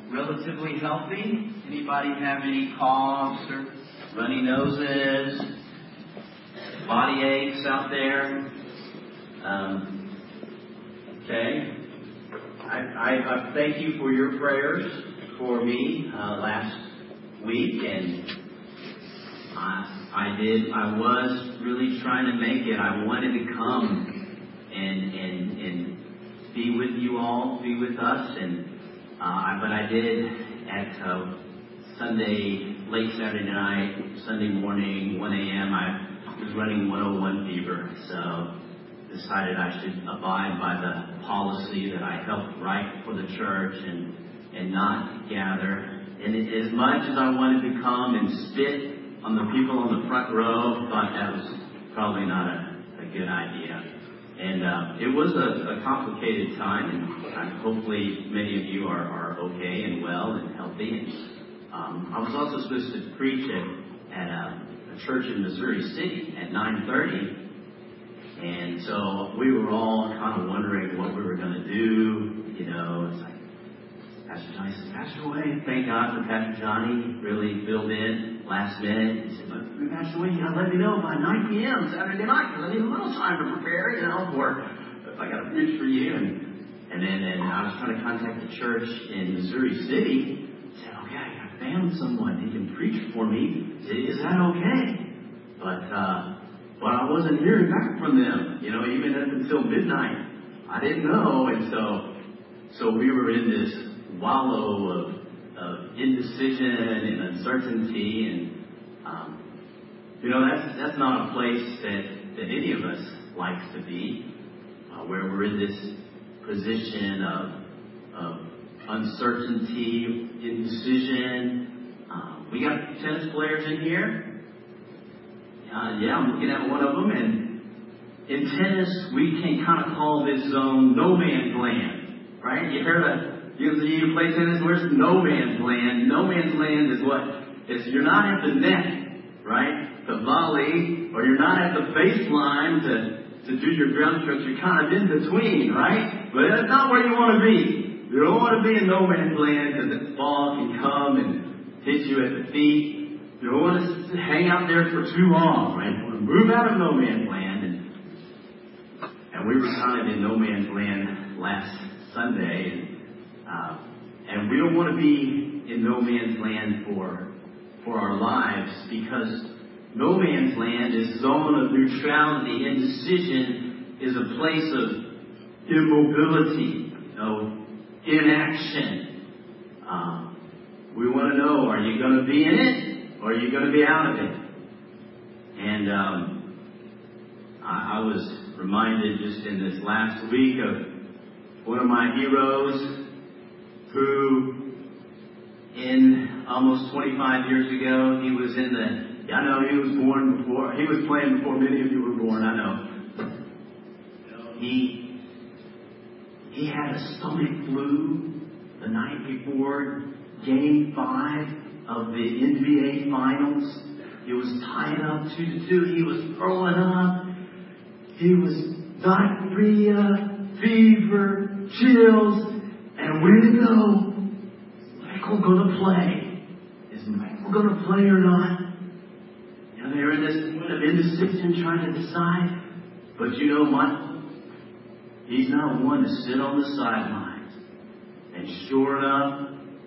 relatively healthy? Anybody have any coughs or runny noses, body aches out there? Okay. I thank you for your prayers for me last week, and I was really trying to make it. I wanted to come and be with you all, be with us, but I did at Sunday, late Saturday night, Sunday morning, 1 a.m. I was running 101 fever, so decided I should abide by the policy that I helped write for the church and not gather. And as much as I wanted to come and spit on the people on the front row, thought that was probably not a good idea. And it was a complicated time, and hopefully many of you are okay and well and healthy. And I was also supposed to preach at a church in Missouri City at 9:30. And so we were all kind of wondering what we were going to do. You know, it's like, Pastor Johnny says, Pastor Wayne, thank God for Pastor Johnny, really filled in last minute. He said, Pastor Wayne, you got to let me know by 9 p.m. Saturday night, because I need a little time to prepare, for if I got to preach for you. And then I was trying to contact the church in Missouri City. I said, okay, I found someone who can preach for me. Is that okay? But I wasn't hearing back from them, even up until midnight. I didn't know, and so we were in this wallow of indecision and uncertainty, and that's not a place that any of us likes to be, where we're in this position of uncertainty, indecision. We got tennis players in here. I'm looking at one of them, and in tennis, we can kind of call this zone no man's land, right? You play tennis, where's no man's land? No man's land is what? It's you're not at the net, right, to volley, or you're not at the baseline to do your ground strokes. You're kind of in between, right? But that's not where you want to be. You don't want to be in no man's land because the ball can come and hit you at the feet. You don't want to hang out there for too long, right? You want to move out of no man's land. And we were kind of in no man's land last Sunday. And we don't want to be in no man's land for our lives, because no man's land is a zone of neutrality. Indecision is a place of immobility, inaction. We want to know, are you going to be in it? Or are you going to be out of it? And I was reminded just in this last week of one of my heroes who, in almost 25 years ago, he was he was born before, he was playing before many of you were born, I know. He had a stomach flu the night before Game 5 of the NBA Finals. He was tied up 2-2. He was throwing up. He was diarrhea, fever, chills. And where to go? Michael going to play? Is Michael going to play or not? They're in this point of indecision, trying to decide. But Michael, he's not one to sit on the sidelines. And sure enough,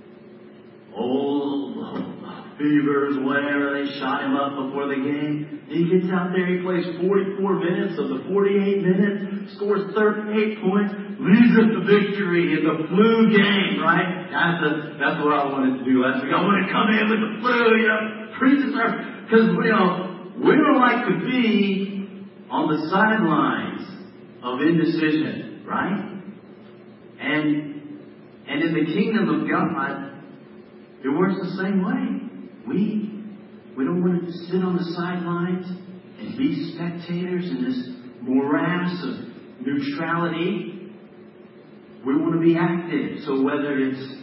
fevers, whatever, they shot him up before the game. He gets out there, he plays 44 minutes of the 48 minutes, scores 38 points, leads up the victory in the flu game, right? That's what I wanted to do last week. I want to come in with the flu, preach this, because we don't like to be on the sidelines of indecision, right? And in the kingdom of God, it works the same way. We don't want to sit on the sidelines and be spectators in this morass of neutrality. We want to be active. So whether it's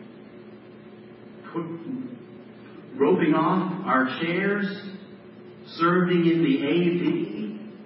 roping off our chairs, serving in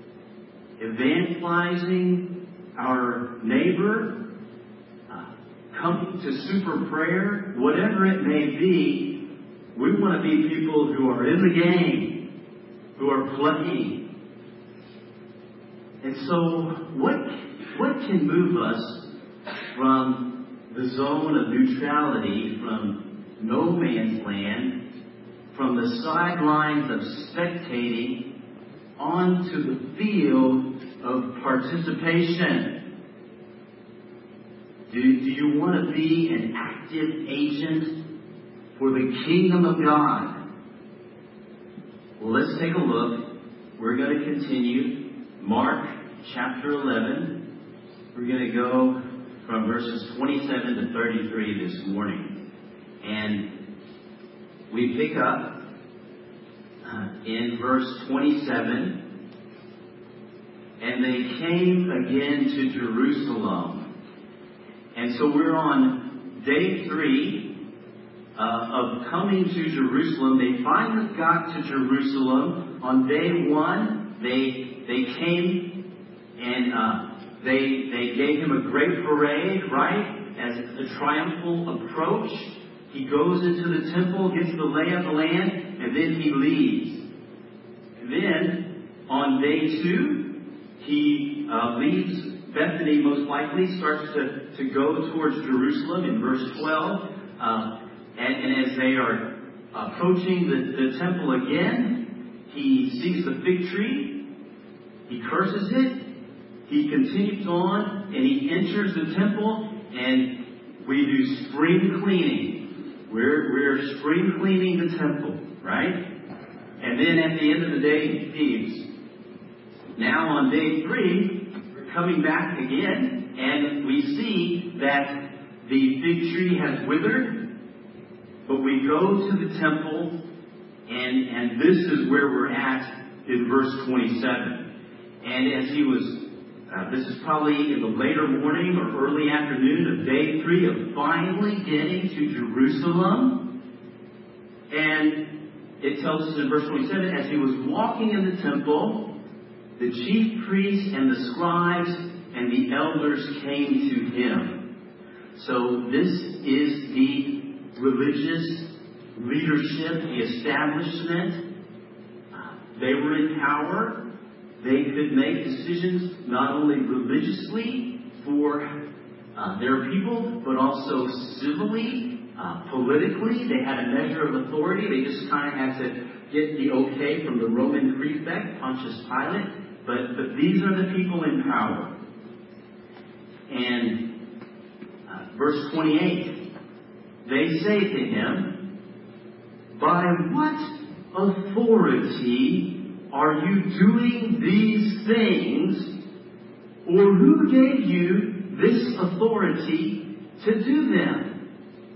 the AV, evangelizing our neighbor, coming to super prayer, whatever it may be, we want to be people who are in the game, who are playing. And so, what can move us from the zone of neutrality, from no man's land, from the sidelines of spectating, onto the field of participation? Do you want to be an active agent for the kingdom of God? Well, let's take a look. We're going to continue. Mark chapter 11. We're going to go from verses 27 to 33 this morning. And we pick up in verse 27. And they came again to Jerusalem. And so we're on day 3 of coming to Jerusalem. They finally got to Jerusalem. On day 1, they came and they gave him a great parade, right? As a triumphal approach. He goes into the temple, gets the lay of the land, and then he leaves. Then, on day 2, he leaves Bethany, most likely, starts to go towards Jerusalem in verse 12. And as they are approaching the temple again, he sees the fig tree. He curses it. He continues on, and he enters the temple, and we do spring cleaning. We're spring cleaning the temple, right? And then at the end of the day, he leaves. Now on day 3, coming back again, and we see that the fig tree has withered, but we go to the temple, and this is where we're at in verse 27. And as he was, this is probably in the later morning or early afternoon of day 3 of finally getting to Jerusalem, and it tells us in verse 27, as he was walking in the temple, the chief priests and the scribes and the elders came to him. So this is the religious leadership, the establishment. They were in power. They could make decisions not only religiously for their people, but also civilly, politically. They had a measure of authority. They just kind of had to get the okay from the Roman prefect, Pontius Pilate. But these are the people in power. And verse 28, they say to him, by what authority are you doing these things? Or who gave you this authority to do them?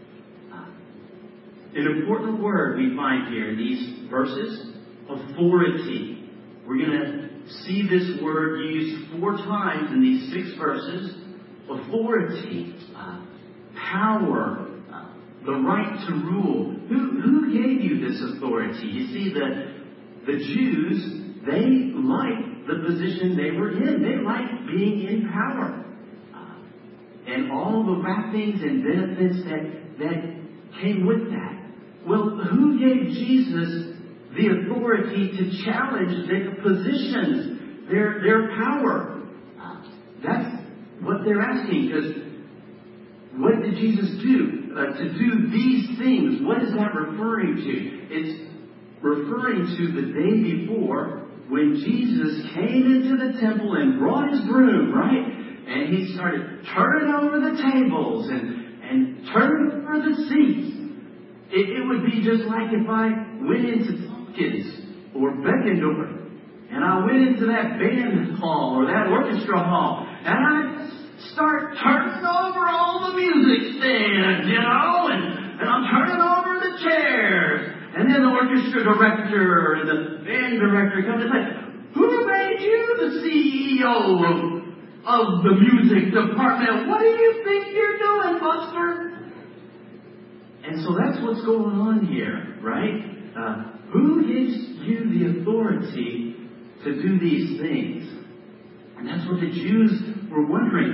An important word we find here in these verses, authority. We're going to see this word used 4 times in these 6 verses. Authority, power, the right to rule. Who gave you this authority? You see, the Jews, they liked the position they were in. They liked being in power. And all the wrappings and benefits that came with that. Well, who gave Jesus the authority to challenge their positions, their power? That's what they're asking. Because what did Jesus do? To do these things, what is that referring to? It's referring to the day before when Jesus came into the temple and brought his broom, right? And he started turning over the tables and turning over the seats. It would be just like if I went into Tompkins or Beckendorf and I went into that band hall or that orchestra hall and I start turning over all the music stands, and I'm turning over the chairs. And then the orchestra director and the band director come and say, who made you the CEO of the music department? What do you think you're doing, Buster? And so that's what's going on here, right? Who gives you the authority to do these things? And that's what the Jews were wondering.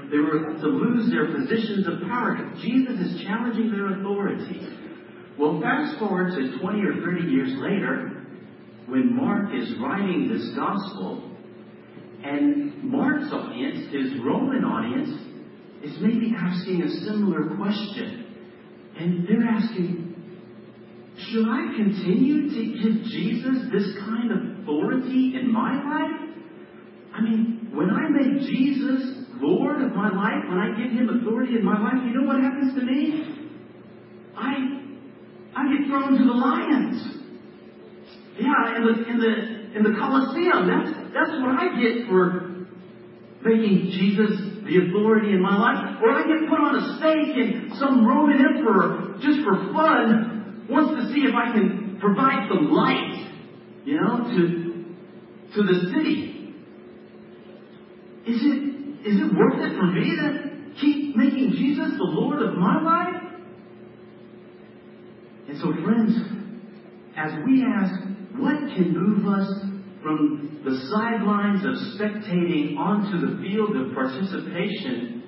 They were to lose their positions of power. Jesus is challenging their authority. Well, fast forward to 20 or 30 years later, when Mark is writing this gospel, and Mark's audience, his Roman audience, is maybe asking a similar question. And they're asking, should I continue to give Jesus this kind of authority in my life? I mean, when I make Jesus Lord of my life, when I give Him authority in my life, you know what happens to me? I get thrown to the lions. Yeah, in the Colosseum. That's what I get for making Jesus the authority in my life. Or I get put on a stake and some Roman emperor, just for fun, wants to see if I can provide some light, to the city. Is it worth it for me to keep making Jesus the Lord of my life? And so, friends, as we ask, what can move us from the sidelines of spectating onto the field of participation,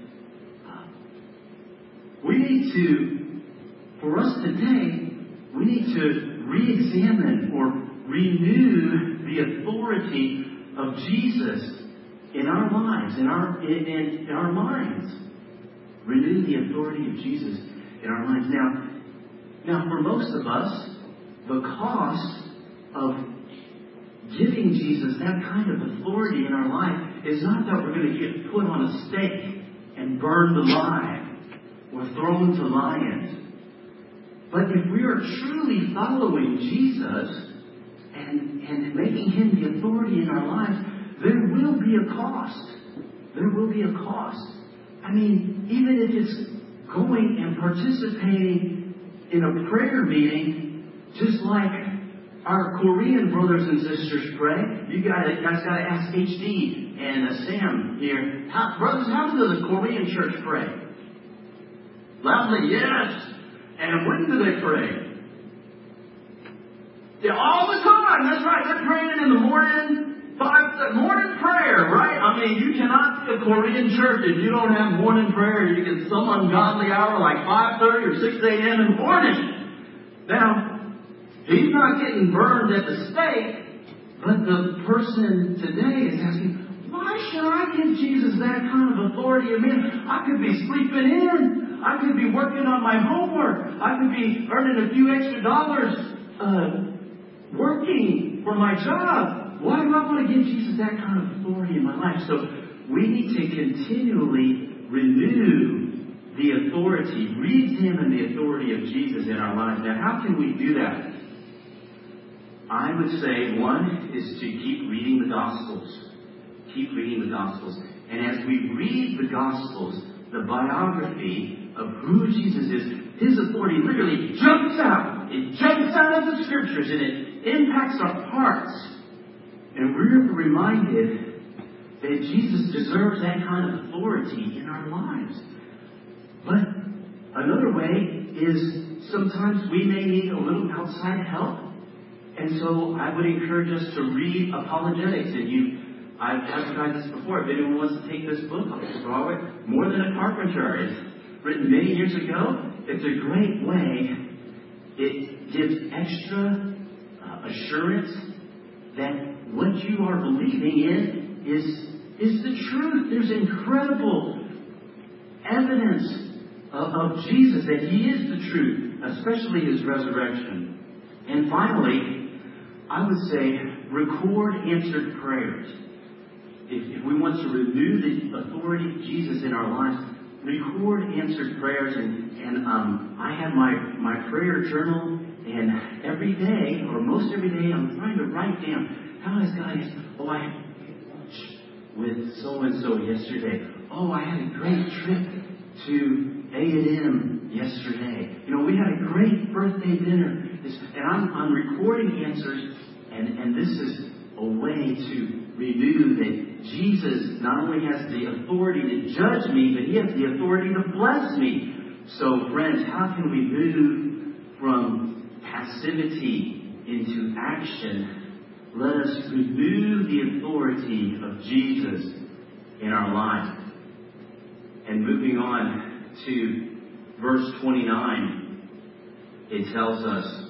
for us today, we need to re-examine or renew the authority of Jesus in our lives, in our minds. Renew the authority of Jesus in our minds. Now, for most of us, the cost of giving Jesus that kind of authority in our life is not that we're going to get put on a stake and burned alive or thrown to lions. But if we are truly following Jesus and making Him the authority in our lives, there will be a cost. There will be a cost. I mean, even if it's going and participating in a prayer meeting, just like our Korean brothers and sisters pray. You guys got to ask HD and Sam here. Brothers, how does the Korean church pray? Loudly, yes. And when do they pray? Yeah, all the time. That's right. They're praying in the morning. Morning prayer, right? I mean, you cannot be a Korean church if you don't have morning prayer. You get some ungodly hour like 5:30 or 6 a.m. in the morning. Now, he's not getting burned at the stake, but the person today is asking, why should I give Jesus that kind of authority? I mean, I could be sleeping in. I could be working on my homework. I could be earning a few extra dollars working for my job. Why do I want to give Jesus that kind of authority in my life? So we need to continually renew the authority, re-examine the authority of Jesus in our lives. Now, how can we do that? I would say one is to keep reading the Gospels. Keep reading the Gospels. And as we read the Gospels, the biography of who Jesus is, His authority literally jumps out. It jumps out of the Scriptures and it impacts our hearts. And we're reminded that Jesus deserves that kind of authority in our lives. But another way is sometimes we may need a little outside help. And so I would encourage us to read apologetics. And I've advertised this before. If anyone wants to take this book, I'll draw it. More Than a Carpenter. It's written many years ago. It's a great way. It gives extra assurance that what you are believing in is the truth. There's incredible evidence of Jesus that He is the truth, especially His resurrection. And finally, I would say record answered prayers. If we want to renew the authority of Jesus in our lives, record answered prayers. And I have my prayer journal, and every day, or most every day, I'm trying to write down, how has God answered? Oh, I had lunch with so-and-so yesterday. Oh, I had a great trip to A&M yesterday. We had a great birthday dinner. And I'm recording answers, and this is a way to renew that Jesus not only has the authority to judge me, but He has the authority to bless me. So, friends, how can we move from passivity into action? Let us renew the authority of Jesus in our lives. And moving on to verse 29, it tells us,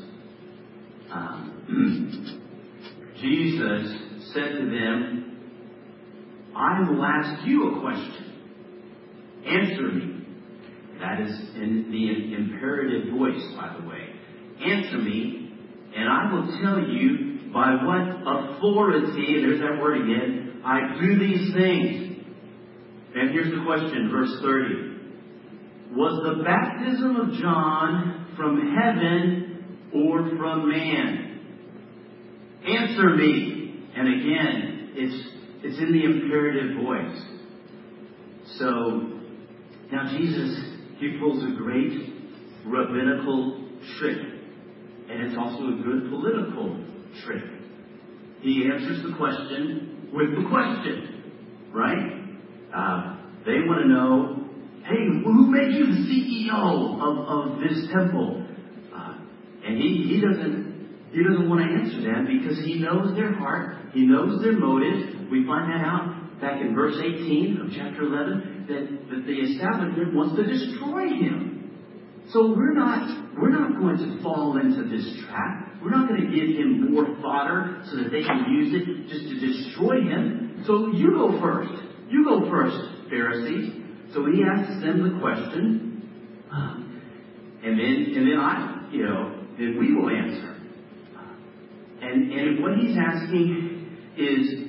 Jesus said to them, I will ask you a question. Answer me. That is in the imperative voice, by the way. Answer me, and I will tell you by what authority, and there's that word again, I do these things. And here's the question, verse 30. Was the baptism of John from heaven or from man? Answer me. And again, it's in the imperative voice. So, now Jesus, he pulls a great rabbinical trick. And it's also a good political trick. He answers the question with the question. Right? They want to know, hey, who made you the CEO of this temple? And he doesn't want to answer that because he knows their heart. He knows their motive. We find that out back in verse 18 of chapter 11 that the establishment wants to destroy him. So we're not going to fall into this trap. We're not going to give him more fodder so that they can use it just to destroy him. So you go first. You go first, Pharisees. So he asks them the question, and then we will answer. And what he's asking is,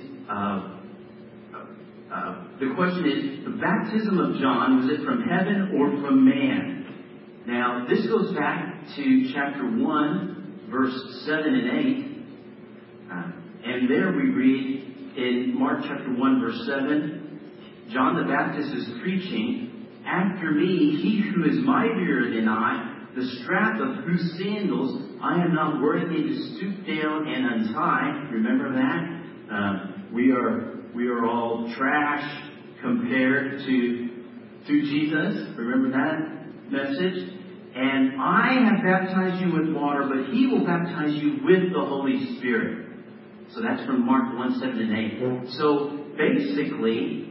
the question is, the baptism of John, was it from heaven or from man? Now, this goes back to chapter 1, verse 7 and 8. And there we read in Mark chapter 1, verse 7, John the Baptist is preaching, after me, he who is mightier than I, the strap of whose sandals I am not worthy to stoop down and untie. Remember that? We are all trash compared to Jesus. Remember that message? And I have baptized you with water, but he will baptize you with the Holy Spirit. So that's from Mark 1, 7 and 8. So basically,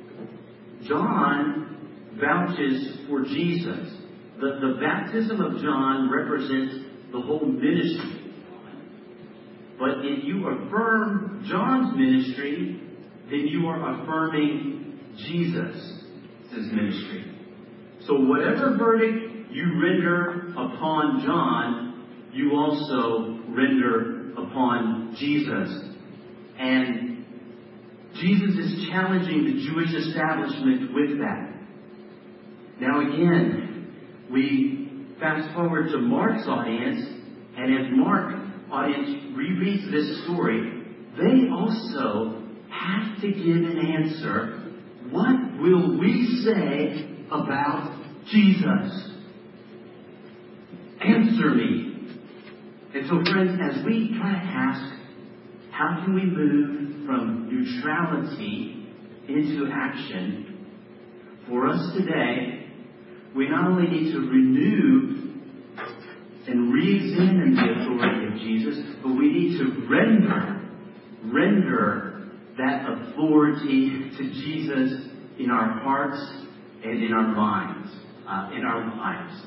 John vouches for Jesus. The baptism of John represents the whole ministry. But if you affirm John's ministry, then you are affirming Jesus' ministry. So whatever verdict you render upon John, you also render upon Jesus. And Jesus is challenging the Jewish establishment with that. Now again, we fast forward to Mark's audience, and as Mark's audience rereads this story, they also have to give an answer. What will we say about Jesus? Answer me. And so friends, as we try to ask, how can we move from neutrality into action? For us today, we not only need to renew and re-examine the authority of Jesus, but we need to render that authority to Jesus in our hearts and in our minds, in our lives.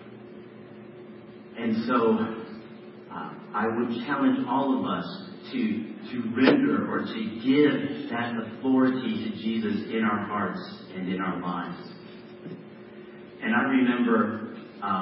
And so, I would challenge all of us to render or to give that authority to Jesus in our hearts and in our lives. And I remember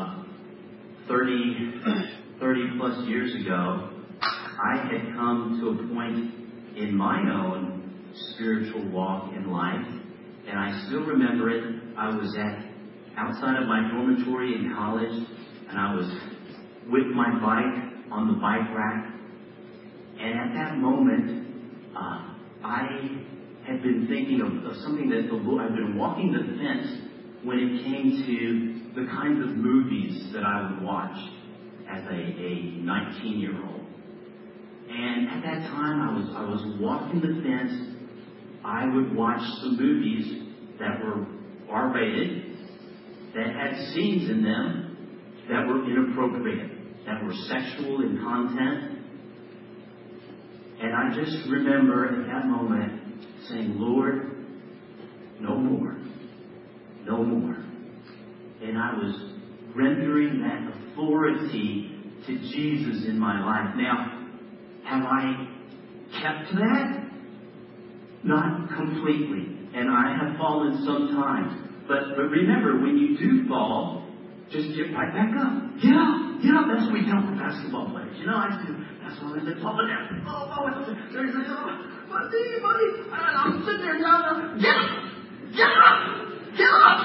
30 plus years ago, I had come to a point in my own spiritual walk in life, and I still remember it. I was outside of my dormitory in college, and I was with my bike on the bike rack. And at that moment, I had been thinking of something that I've been walking the fence when it came to the kinds of movies that I would watch as a 19-year-old. And at that time, I was walking the fence. I would watch some movies that were R-rated, that had scenes in them that were inappropriate, that were sexual in content. And I just remember at that moment saying, Lord, no more. no more. And I was rendering that authority to Jesus in my life. Now, have I kept that? Not completely. And I have fallen sometimes. But remember, when you do fall, just get right back up. Get up. Get up. That's what we tell the basketball players. You know, that's what they fall down. They're saying, buddy. I'm sitting there telling them, get up. Get up. Get up.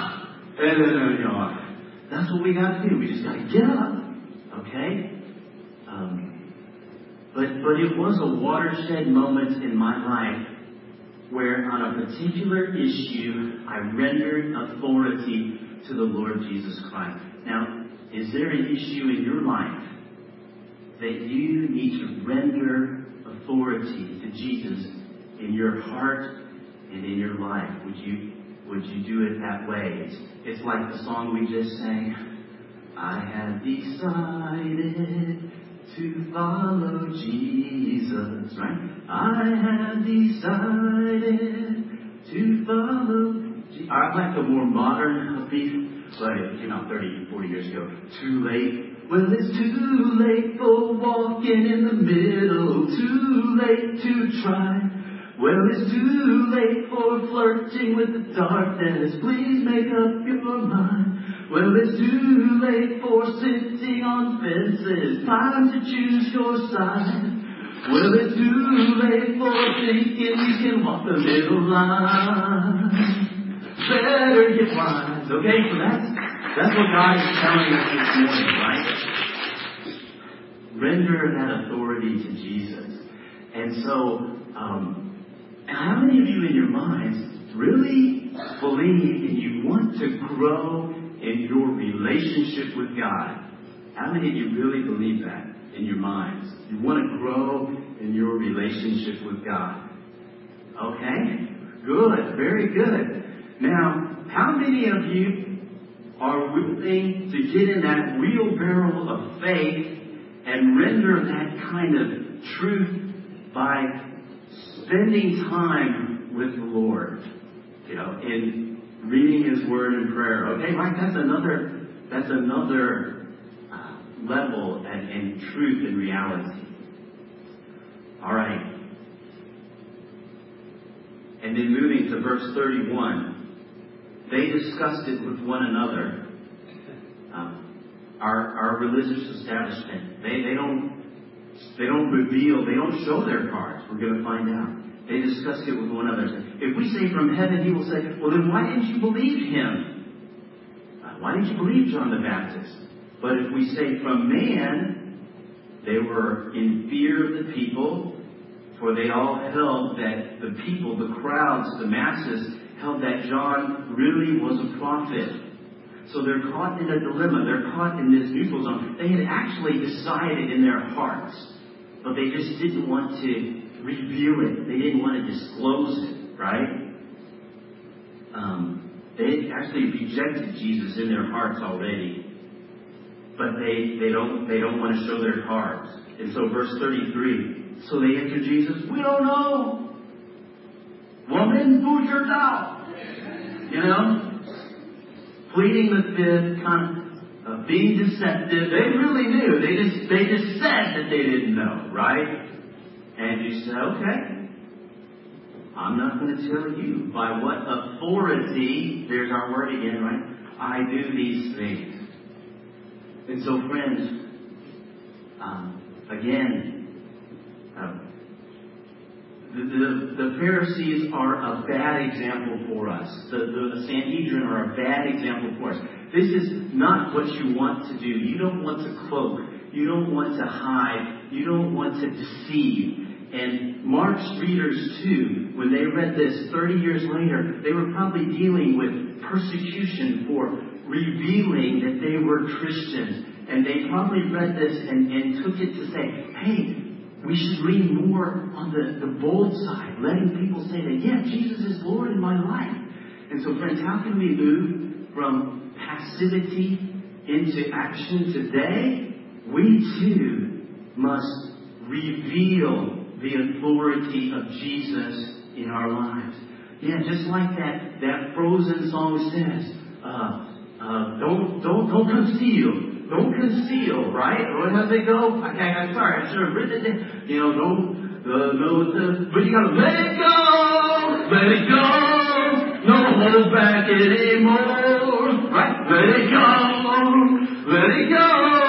And that's what we got to do. We just got to get up. Okay? But it was a watershed moment in my life where on a particular issue I rendered authority to the Lord Jesus Christ. Now, is there an issue in your life that you need to render authority to Jesus in your heart and in your life? Would you do it that way? It's like the song we just sang. I have decided to follow Jesus, right? I have decided to follow Jesus. I like the more modern beat. But it came out 30, 40 years ago. Too late. Well, it's too late for walking in the middle. Too late to try. Well, it's too late for flirting with the darkness. Please make up your mind. Well, it's too late for sitting on fences. Time to choose your side. Well, it's too late for thinking you can walk the middle line. Better get wise. Okay, so that's what God is telling us this morning, right? Render that authority to Jesus. And so, how many of you in your minds really believe and you want to grow in your relationship with God? How many of you really believe that in your minds? You want to grow in your relationship with God? Okay? Good. Very good. Now, how many of you are willing to get in that wheelbarrow of faith and render that kind of truth by spending time with the Lord? You know, in reading His Word and prayer. Okay, right? That's another level and truth and reality. All right. And then moving to verse 31. They discussed it with one another. Our religious establishment, they don't reveal, they don't show their cards. We're going to find out. They discussed it with one another. If we say from heaven, he will say, well, then why didn't you believe him? Why didn't you believe John the Baptist? But if we say from man, they were in fear of the people, for they all held that the people, the crowds, the masses, held that John really was a prophet. So they're caught in a dilemma. They're caught in this neutral zone. They had actually decided in their hearts, but they just didn't want to reveal it. They didn't want to disclose it, right? They actually rejected Jesus in their hearts already, but they don't want to show their cards. And so verse 33, so they answered Jesus, we don't know. Woman, who's your thou? You know? Pleading the fifth, kind of being deceptive. They really knew. They just said that they didn't know, right? And you said, okay, I'm not going to tell you by what authority, there's our word again, right? I do these things. And so, friends, the Pharisees are a bad example for us. The Sanhedrin are a bad example for us. This is not what you want to do. You don't want to cloak. You don't want to hide. You don't want to deceive. And Mark's readers, too, when they read this 30 years later, they were probably dealing with persecution for revealing that they were Christians. And they probably read this and took it to say, hey, we should lean more on the bold side, letting people say that, yeah, Jesus is Lord in my life. And so, friends, how can we move from passivity into action today? We, too, must reveal the authority of Jesus in our lives. Yeah, just like that Frozen song says, don't conceal. Don't conceal, right? Or how they go? I'm sorry, I should have written it down. But you gotta let it go. Let it go. No hold back anymore. Right? Let it go. Let it go.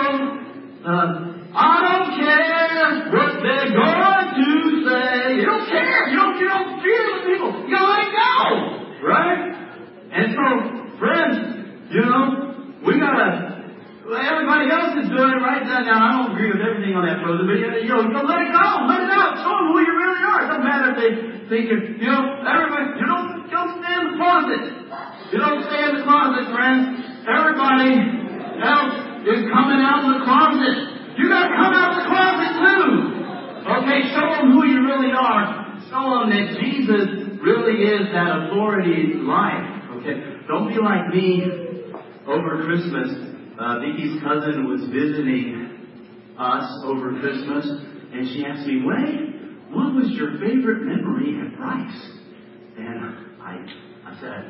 I don't care what they're going to say. You don't care. You don't fear the people. You gotta let it go. Right? And so, friends, we gotta, everybody else is doing it right now. Now, I don't agree with everything on that brother, but let it go. Let it out. Show them who you really are. It doesn't matter if they think everybody, don't stay in the closet. You don't stay in the closet, friends. Everybody else is coming out of the closet. You gotta come out of the closet too. Okay, show them who you really are. Show them that Jesus really is that authority in life. Okay, don't be like me over Christmas. Vicky's cousin was visiting us over Christmas, and she asked me, Wade, what was your favorite memory at Rice? And I said,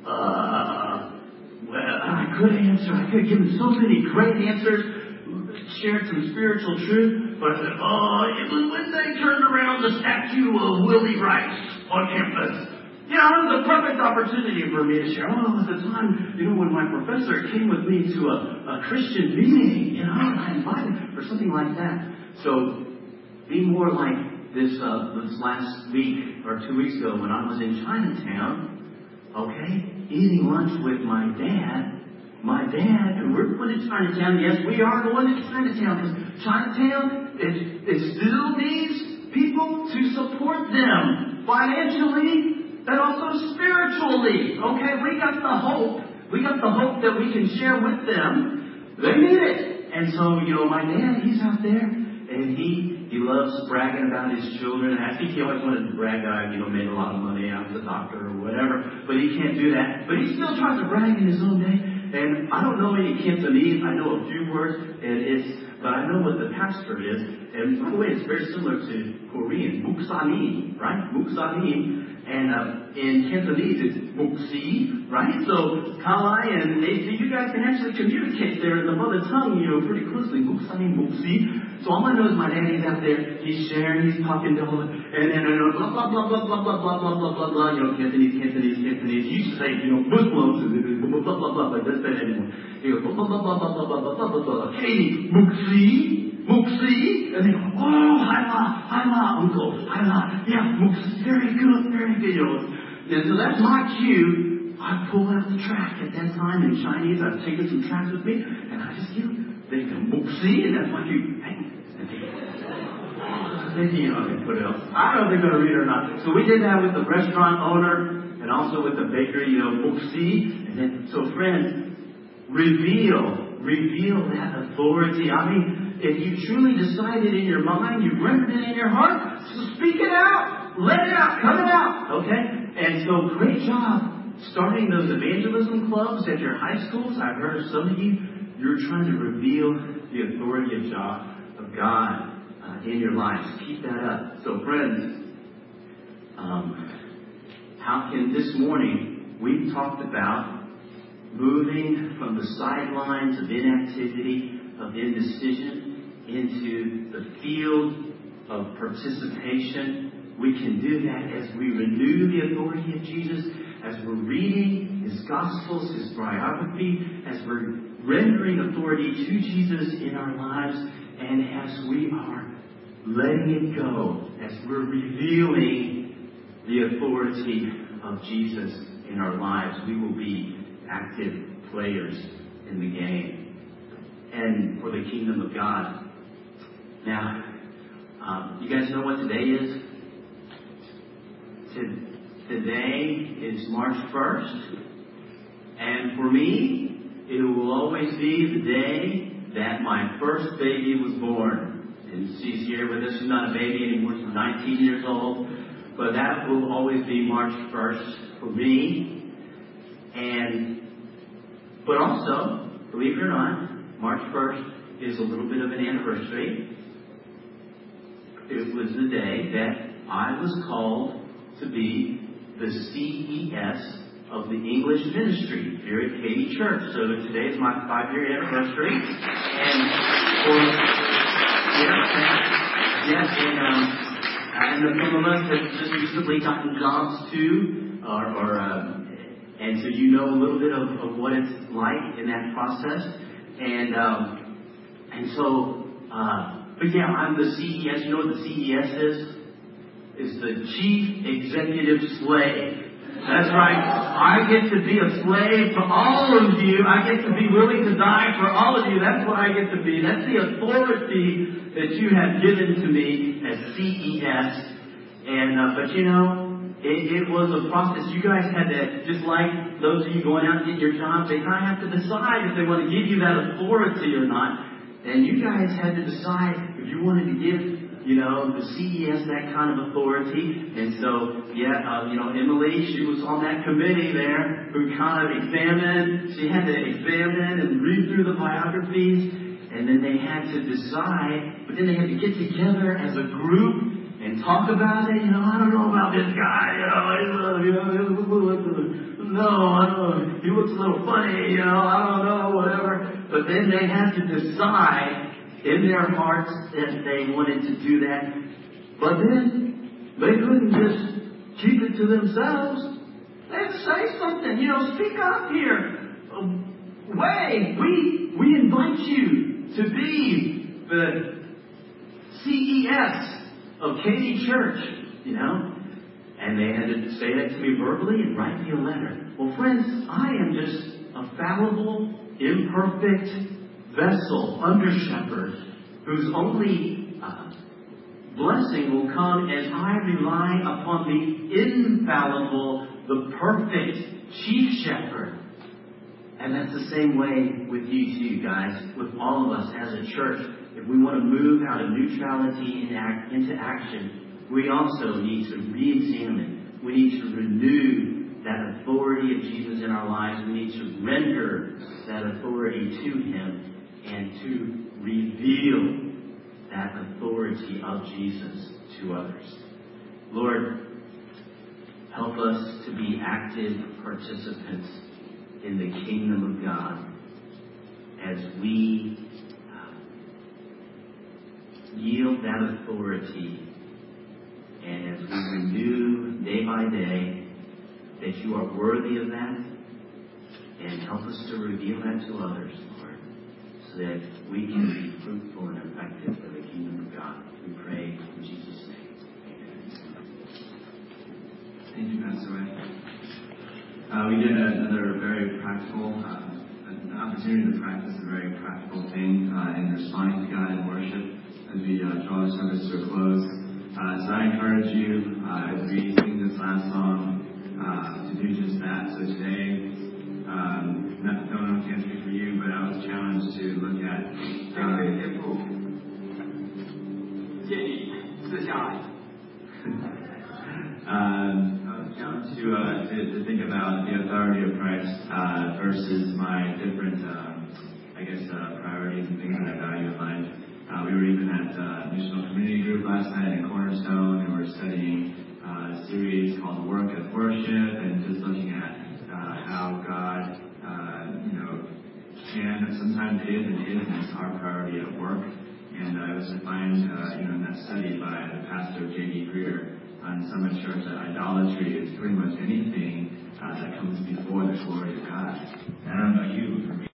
well, I could answer. I could give him so many great answers, shared some spiritual truth, but I said, it was when they turned around the statue of Willie Rice on campus. It was a perfect opportunity for me to share. At the time, when my professor came with me to a Christian meeting, I invited for something like that. So, be more like this last week or 2 weeks ago when I was in Chinatown, eating lunch with my dad, and we're going to Chinatown. Yes, we are going to Chinatown because Chinatown, it still needs people to support them financially and also spiritually. We got the hope. We got the hope that we can share with them. They need it. And so, my dad, he's out there, and he loves bragging about his children. I think he always wanted to brag that I, made a lot of money. I was a doctor or whatever. But he can't do that. But he still tries to brag in his own day. And I don't know any Cantonese. I know a few words, but I know what the pastor is. And by the way, it's very similar to Korean, muksanim, right? Muksanim. And in Cantonese, it's muksi, right? So Kalai and AC, you guys can actually communicate there in the mother tongue, pretty closely. Muksanim, muksi. So all I know is my daddy's out there. He's sharing, he's talking to him, and then blah blah blah blah blah blah blah blah blah blah. Cantonese. He used to say, Muslims, blah blah blah blah. But doesn't say that anymore. He goes blah blah blah blah blah blah blah blah blah blah. Katie, muksi, and they go, Haila, uncle, Haila, yeah, muksi, very good. And so that's my cue. I pull out the track at that time in Chinese. I've taken some tracks with me, and I just they go muksi, and that's my cue. Maybe I can put it up. I don't know if they're going to read it or not. So we did that with the restaurant owner and also with the bakery, muksi. And then, so friends, reveal that authority. I mean, if you truly decided in your mind, you rendered it in your heart, so speak it out. Let it out. Come it out. Okay? And so great job starting those evangelism clubs at your high schools. I've heard some of you're trying to reveal the authority of God in your lives. Keep that up. So friends, how can this morning we've talked about moving from the sidelines of inactivity, of indecision, into the field of participation. We can do that as we renew the authority of Jesus, as we're reading His Gospels, His biography, as we're rendering authority to Jesus in our lives, and as we are letting it go, as we're revealing the authority of Jesus in our lives. We will be active players in the game and for the kingdom of God. Now, you guys know what today is? Today is March 1st. And for me, it will always be the day that my first baby was born. And she's here with us. She's not a baby anymore. She's 19 years old. But that will always be March 1st for me. But also, believe it or not, March 1st is a little bit of an anniversary. It was the day that I was called to be the CES of the English ministry here at Katy Church. So today is my 5-year anniversary. And and some of us have just recently gotten jobs too, and so you know a little bit of what it's like in that process. But yeah, I'm the CES. You know what the CES is? It's the Chief Executive Slave. That's right. I get to be a slave to all of you. I get to be willing to die for all of you. That's what I get to be. That's the authority that you have given to me as CES. But you know, it was a process. You guys had to, just like those of you going out and getting your jobs, they kind of have to decide if they want to give you that authority or not. And you guys had to decide if you wanted to give, the CES that kind of authority. And so, Emily, she was on that committee there who kind of she had to examine and read through the biographies. And then they had to decide, but then they had to get together as a group and talk about it. I don't know about this guy. He looks a little funny. I don't know, whatever. But then they had to decide in their hearts that they wanted to do that. But then they couldn't just keep it to themselves. They had to say something. Speak up here. We invite you to be the CES of Katy Church, And they had to say that to me verbally and write me a letter. Well, friends, I am just a fallible, imperfect vessel, under shepherd, whose only blessing will come as I rely upon the infallible, the perfect chief shepherd. And that's the same way with you too, guys, with all of us as a church. If we want to move out of neutrality into action, we also need to re-examine. We need to renew that authority of Jesus in our lives. We need to render that authority to Him and to reveal that authority of Jesus to others. Lord, help us to be active participants in the kingdom of God as we yield that authority and as we renew day by day that you are worthy of that, and help us to reveal that to others, Lord, so that we can be fruitful and effective for the kingdom of God. We pray in Jesus' name. Amen. Thank you, Pastor Wayne. We did another very practical, an opportunity to practice a very practical thing in responding to God in worship as we draw the service to a close. So I encourage you, as we sing this last song, to do just that. So today, don't know if I can speak for you, but I was challenged to look at. To think about the authority of Christ versus my different, priorities and things that I value in life. We were even at missional community group last night in Cornerstone, and we're studying a series called The Work of Worship, and just looking at how God, can sometimes is and isn't our priority at work. And I was defined, in that study by the pastor J.D. Greer on Summit Church that idolatry is pretty much anything that comes before the glory of God. And I don't know you, for me,